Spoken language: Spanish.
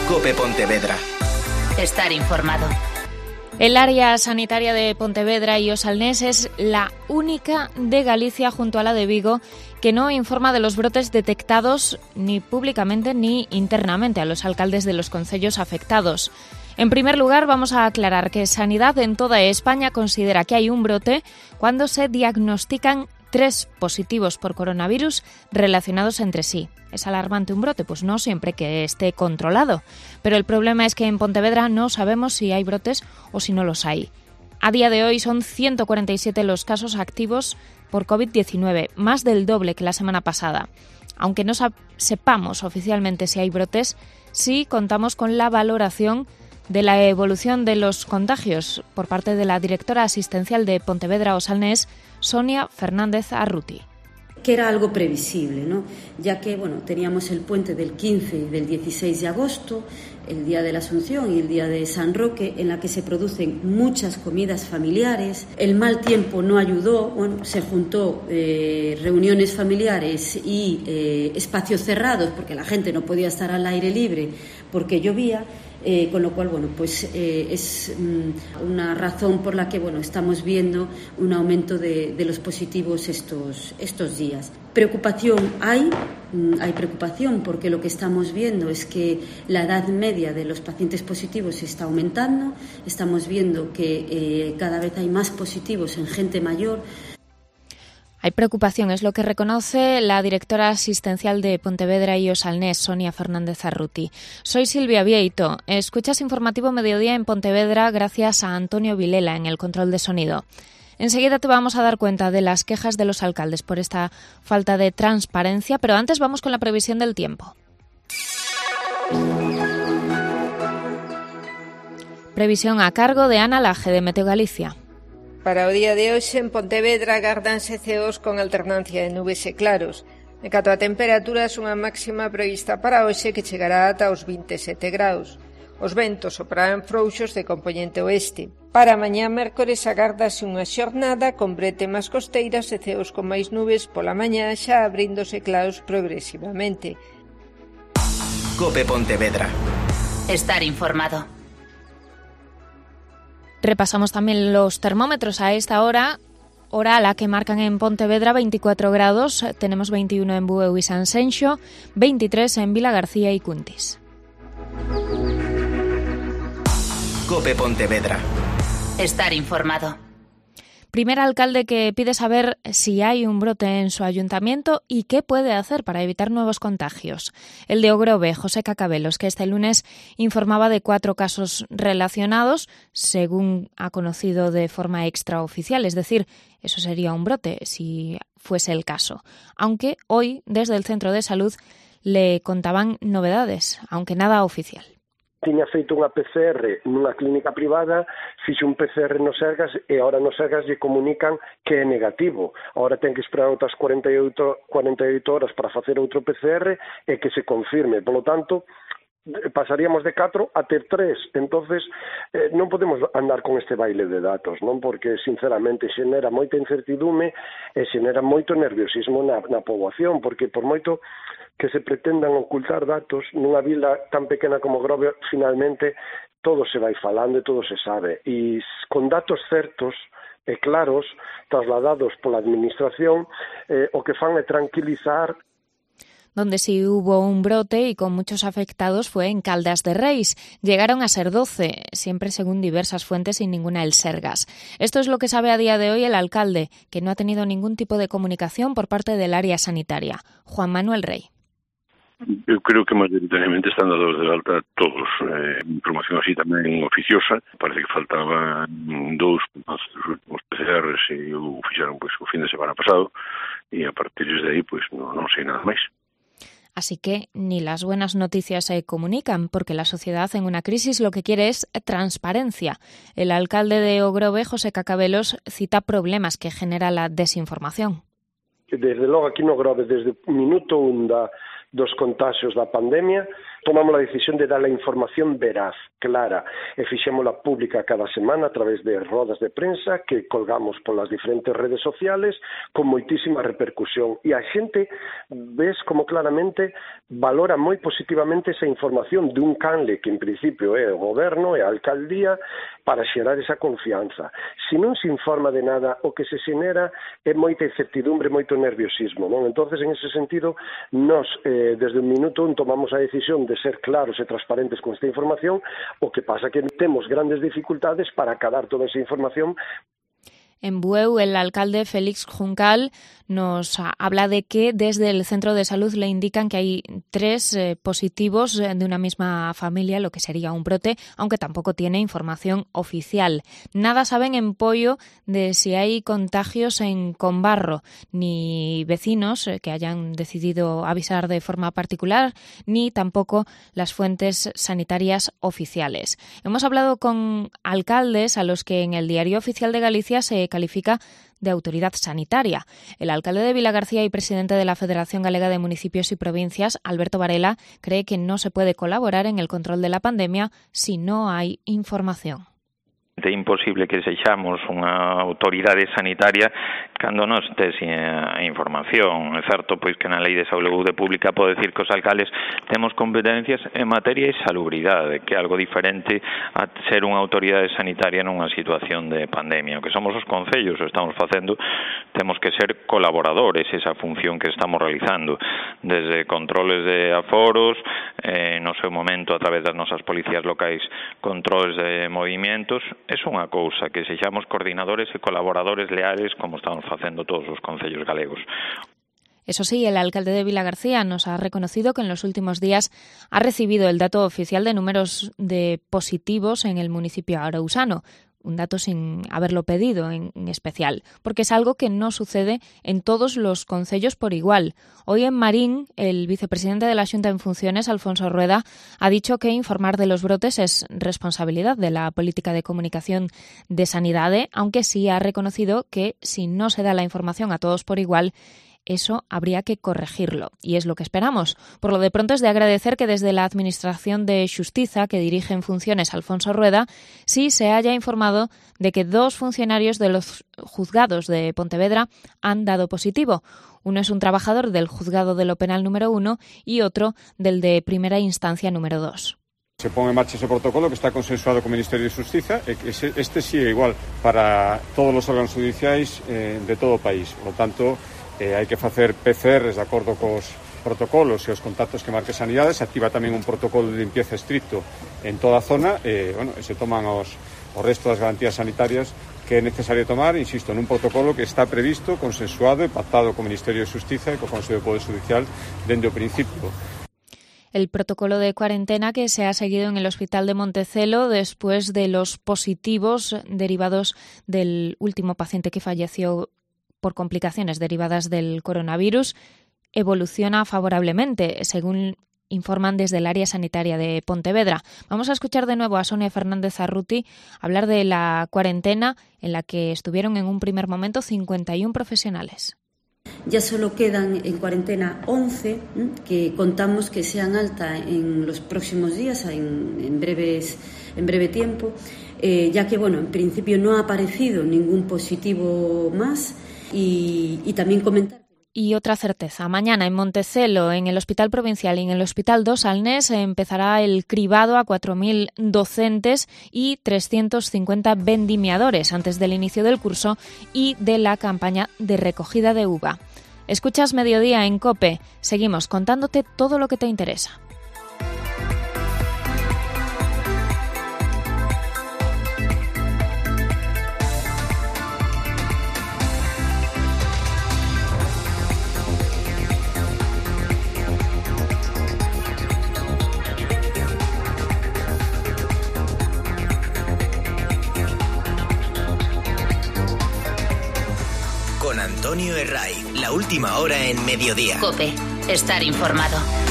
COPE Pontevedra. Estar informado. El área sanitaria de Pontevedra y Os Salnés es la única de Galicia, junto a la de Vigo, que no informa de los brotes detectados ni públicamente ni internamente a los alcaldes de los concellos afectados. En primer lugar, vamos a aclarar que Sanidad en toda España considera que hay un brote cuando se diagnostican 3 positivos por coronavirus relacionados entre sí. ¿Es alarmante un brote? Pues no siempre que esté controlado. Pero el problema es que en Pontevedra no sabemos si hay brotes o si no los hay. A día de hoy son 147 los casos activos por COVID-19, más del doble que la semana pasada. Aunque no sepamos oficialmente si hay brotes, sí contamos con la valoración de la evolución de los contagios por parte de la directora asistencial de Pontevedra Os Salnés, Sonia Fernández Arruti. Que era algo previsible, ¿no? Ya que teníamos el puente del 15 y del 16 de agosto, el día de la Asunción y el día de San Roque, en la que se producen muchas comidas familiares. El mal tiempo no ayudó, se juntó reuniones familiares y espacios cerrados, porque la gente no podía estar al aire libre porque llovía. Con lo cual, es una razón por la que estamos viendo un aumento de los positivos estos días. Preocupación hay preocupación porque lo que estamos viendo es que la edad media de los pacientes positivos está aumentando, estamos viendo que cada vez hay más positivos en gente mayor. Hay preocupación, es lo que reconoce la directora asistencial de Pontevedra y Os Salnés, Sonia Fernández Arruti. Soy Silvia Vieito. Escuchas Informativo Mediodía en Pontevedra gracias a Antonio Vilela en el control de sonido. Enseguida te vamos a dar cuenta de las quejas de los alcaldes por esta falta de transparencia, pero antes vamos con la previsión del tiempo. Previsión a cargo de Ana Laje, de Meteo Galicia. Para o día de hoxe en Pontevedra agardanse ceos con alternancia de nubes e claros. En canto a temperaturas, unha máxima prevista para hoxe que chegará ata os 27 graus. Os ventos soprarán frouxos de compoñente oeste. Para mañá mércores agárdase unha xornada con bretemas costeiras e ceos con máis nubes pola mañá, xa abríndose claros progresivamente. COPE Pontevedra. Estar informado. Repasamos también los termómetros a esta hora a la que marcan en Pontevedra 24 grados, tenemos 21 en Bueu y Sanxenxo, 23 en Vilagarcía y Cuntis. COPE Pontevedra. Estar informado. Primer alcalde que pide saber si hay un brote en su ayuntamiento y qué puede hacer para evitar nuevos contagios. El de Ogrove, José Cacabelos, que este lunes informaba de 4 casos relacionados, según ha conocido de forma extraoficial. Es decir, eso sería un brote si fuese el caso. Aunque hoy, desde el centro de salud, le contaban novedades, aunque nada oficial. Tiña feito unha PCR nunha clínica privada, fixe un PCR no Sergas e agora no Sergas lle comunican que é negativo. Agora ten que esperar outras 48 horas para facer outro PCR e que se confirme. Por lo tanto, pasaríamos de 4 a ter 3. Entonces, non podemos andar con este baile de datos, non? Porque, sinceramente, xenera moita incertidume e xenera moito nerviosismo na poboación, porque por moito que se pretendan ocultar datos nunha vila tan pequena como Grove, finalmente todo se vai falando e todo se sabe. E con datos certos e claros, trasladados pola administración, o que fan é tranquilizar. Donde sí hubo un brote y con muchos afectados fue en Caldas de Reis. Llegaron a ser 12, siempre según diversas fuentes y ninguna el Sergas. Esto es lo que sabe a día de hoy el alcalde, que no ha tenido ningún tipo de comunicación por parte del área sanitaria. Juan Manuel Rey. Eu creo que mayoritariamente están dados de alta todos. Información así tamén oficiosa. Parece que faltaban 2 os últimos PCRs e o fixeron o fin de semana pasado e a partir de aí non sei nada máis. Así que ni las buenas noticias se comunican, porque la sociedad en una crisis lo que quiere es transparencia. El alcalde de Ogrove, José Cacabelos, cita problemas que genera la desinformación. Desde logo aquí no Grove, desde o minuto 1 dos contaxios da pandemia, tomamos a decisión de dar a información veraz, clara, e fixémola pública cada semana a través de rodas de prensa que colgamos polas diferentes redes sociales con moitísima repercusión. E a xente, ves como claramente valora moi positivamente esa información dun canle que en principio é o goberno e a alcaldía para xerar esa confianza. Se non se informa de nada, o que se xenera é moita incertidumbre, moito nerviosismo, non? Entonces, en ese sentido, nos, desde un minuto, tomamos a decisión de ser claros e transparentes con esta información, o que pasa que temos grandes dificultades para acabar toda esa información. En Bueu, el alcalde Félix Juncal nos habla de que desde el centro de salud le indican que hay 3 positivos de una misma familia, lo que sería un brote, aunque tampoco tiene información oficial. Nada saben en Poio de si hay contagios en Combarro, ni vecinos que hayan decidido avisar de forma particular, ni tampoco las fuentes sanitarias oficiales. Hemos hablado con alcaldes a los que en el Diario Oficial de Galicia se califica de autoridad sanitaria. El alcalde de Vilagarcía y presidente de la Federación Galega de Municipios y Provincias, Alberto Varela, cree que no se puede colaborar en el control de la pandemia si no hay información. É imposible que sexamos unha autoridade sanitaria cando non tes a información. É certo pois que na Lei de Saúde Pública pode decir que os alcaldes temos competencias en materia de salubridade, que é algo diferente a ser unha autoridade sanitaria nunha situación de pandemia. O que somos os concellos, o estamos facendo, temos que ser colaboradores, esa función que estamos realizando, desde controles de aforos, no seu momento a través das nosas policías locais, controles de movimentos. É unha cousa, que sexamos coordinadores e colaboradores leales como estamos facendo todos os concellos galegos. Eso sí, el alcalde de Vilagarcía nos ha reconocido que en los últimos días ha recibido el dato oficial de números de positivos en el municipio arausano, un dato sin haberlo pedido en especial, porque es algo que no sucede en todos los concellos por igual. Hoy en Marín, el vicepresidente de la Xunta en funciones, Alfonso Rueda, ha dicho que informar de los brotes es responsabilidad de la política de comunicación de Sanidade, aunque sí ha reconocido que si no se da la información a todos por igual, eso habría que corregirlo, y es lo que esperamos. Por lo de pronto es de agradecer que desde la Administración de Xustiza, que dirige en funciones Alfonso Rueda, sí se haya informado de que 2 funcionarios de los juzgados de Pontevedra han dado positivo. Uno es un trabajador del juzgado de lo penal número 1 y otro del de primera instancia número 2. Se pone en marcha ese protocolo que está consensuado con o Ministerio de Xustiza e que este sí é igual para todos os órganos judiciais de todo o país. Por lo tanto, hai que facer PCRs de acordo cos protocolos e os contactos que marque Sanidade. Se activa tamén un protocolo de limpieza estricto en toda a zona e se toman os resto das garantías sanitarias que é necesario tomar, insisto, nun protocolo que está previsto, consensuado e pactado co Ministerio de Xustiza e co Consello de Poder Judicial dende o principio. El protocolo de cuarentena que se ha seguido en el Hospital de Montecelo después de los positivos derivados del último paciente que falleció por complicaciones derivadas del coronavirus evoluciona favorablemente, según informan desde el área sanitaria de Pontevedra. Vamos a escuchar de nuevo a Sonia Fernández Arruti hablar de la cuarentena en la que estuvieron en un primer momento 51 profesionales. Ya solo quedan en cuarentena 11 que contamos que sean alta en los próximos días, en breve tiempo, ya que en principio no ha aparecido ningún positivo más. Y también comentar. Y otra certeza, mañana en Montecelo, en el Hospital Provincial y en el Hospital do Salnés empezará el cribado a 4.000 docentes y 350 vendimiadores antes del inicio del curso y de la campaña de recogida de uva. Escuchas Mediodía en COPE, seguimos contándote todo lo que te interesa. Con Antonio Herray, la última hora en Mediodía. COPE, estar informado.